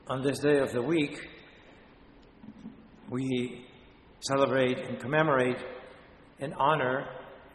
On this day of the week, we celebrate and commemorate and honor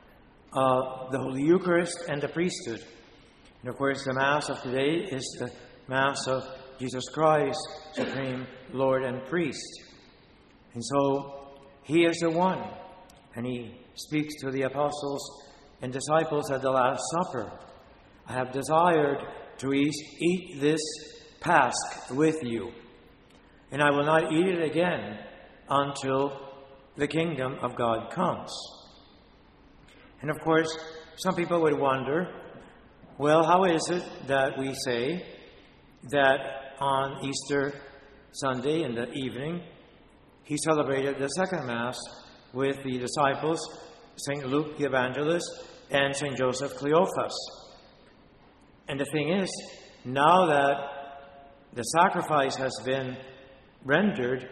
the Holy Eucharist and the priesthood. And of course, the Mass of today is the Mass of Jesus Christ, Supreme Lord and Priest. And so, He is the one, and He speaks to the apostles and disciples at the Last Supper. I have desired to eat this Pasch with you, and I will not eat it again until the kingdom of God comes. And of course, some people would wonder, well, how is it that we say that on Easter Sunday in the evening, He celebrated the second Mass with the disciples, St. Luke the Evangelist and St. Joseph Cleophas. And the thing is, now that the sacrifice has been rendered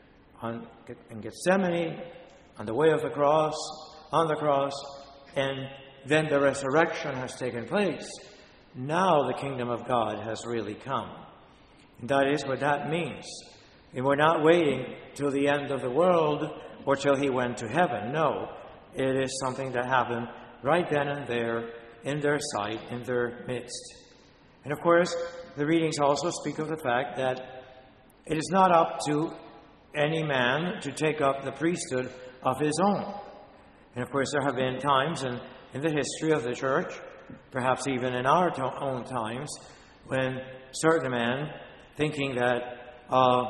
in Gethsemane, on the way of the cross, on the cross, and then the resurrection has taken place, now the kingdom of God has really come. And that is what that means. And we're not waiting till the end of the world or till He went to heaven. No, it is something that happened right then and there, in their sight, in their midst. And of course, the readings also speak of the fact that it is not up to any man to take up the priesthood of his own. And of course, there have been times in the history of the Church, perhaps even in our own times, when certain men, thinking that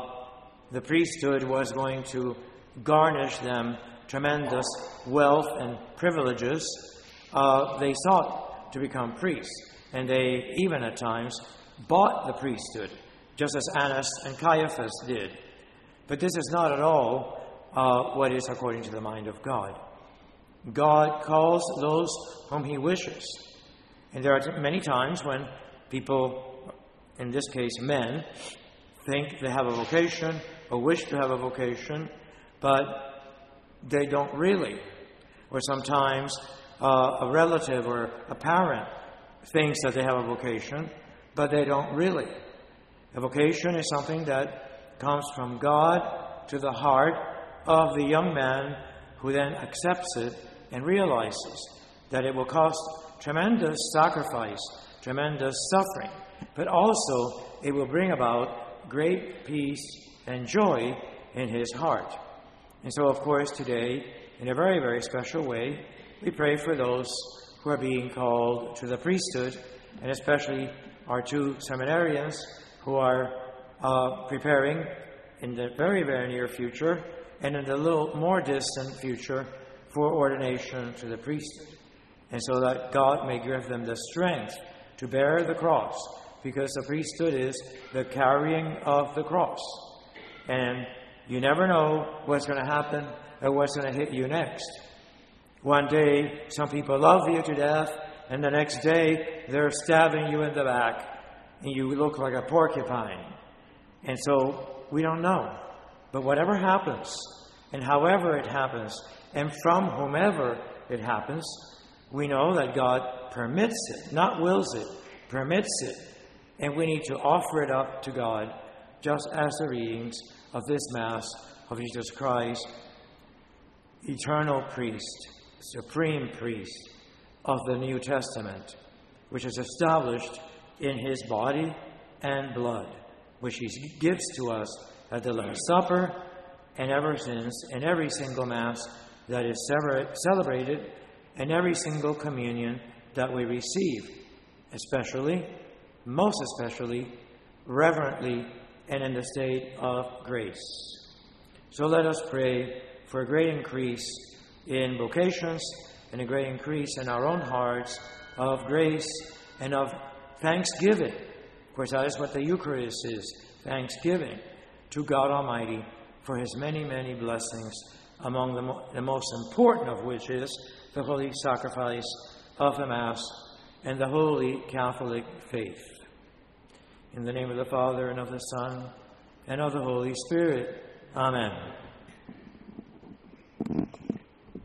the priesthood was going to garnish them tremendous wealth and privileges, they sought to become priests. And they, even at times, bought the priesthood, just as Annas and Caiaphas did. But this is not at all what is according to the mind of God. God calls those whom He wishes. And there are many times when people, in this case men, think they have a vocation or wish to have a vocation, but they don't really. Or sometimes a relative or a parent thinks that they have a vocation, but they don't really. A vocation is something that comes from God to the heart of the young man who then accepts it and realizes that it will cost tremendous sacrifice, tremendous suffering, but also it will bring about great peace and joy in his heart. And so, of course, today, in a very, very special way, we pray for those who are being called to the priesthood, and especially our two seminarians who are preparing in the very, very near future and in the little more distant future for ordination to the priesthood. And so that God may give them the strength to bear the cross, because the priesthood is the carrying of the cross. And you never know what's going to happen or what's going to hit you next. One day, some people love you to death, and the next day, they're stabbing you in the back, and you look like a porcupine. And so, we don't know. But whatever happens, and however it happens, and from whomever it happens, we know that God permits it, not wills it, permits it. And we need to offer it up to God, just as the readings of this Mass of Jesus Christ, eternal priest, supreme priest of the New Testament, which is established in His body and blood, which He gives to us at the Last Supper and ever since in every single Mass that is celebrated and every single communion that we receive, especially, most especially, reverently and in the state of grace. So let us pray for a great increase in vocations and a great increase in our own hearts of grace and of thanksgiving. Of course, that is what the Eucharist is, thanksgiving to God Almighty for His many, many blessings, among the most important of which is the holy sacrifice of the Mass and the holy Catholic faith. In the name of the Father, and of the Son, and of the Holy Spirit. Amen.